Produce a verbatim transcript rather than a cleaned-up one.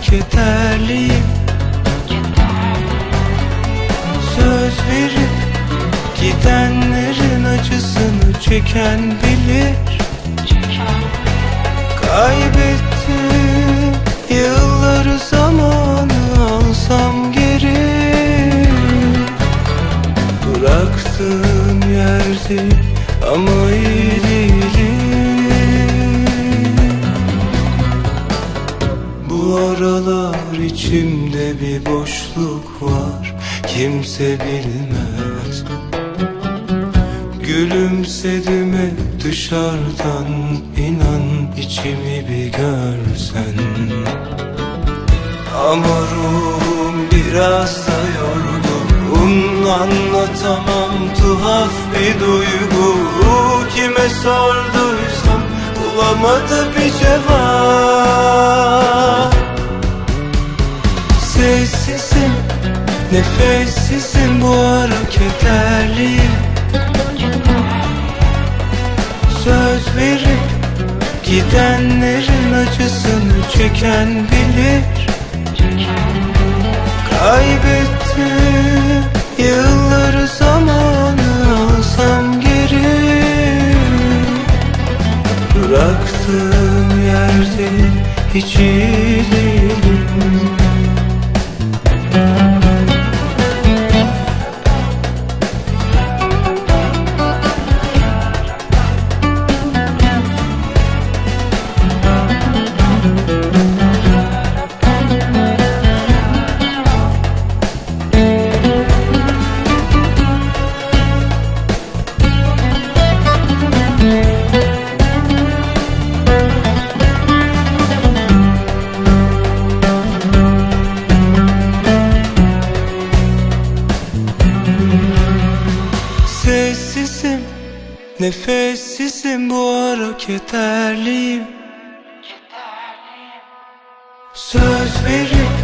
kederliyim. Söz verip gidenlerin acısını çeken bilir. Kaybettim yılları, zamanı alsam geri. Bıraktığım yerde ama iyi değilim. Bu aralar içimde bir boşluk var, kimse bilmez. Gülümsedim hep dışarıdan, inan içimi bir görsen. Ama ruhum biraz da yorgun, anlatamam tuhaf bir duygu. Kime sorduysam bulamadı bir cevap. Sessizim, nefessizim, bu ara kederliyim. Söz verip gidenlerin acısını çeken bilir. Kaybettim yılları, zamanı alsam geri. Bıraktığım yerde hiç iyi değilim. Sessizim, nefessizim, bu ara kederliyim. Söz verip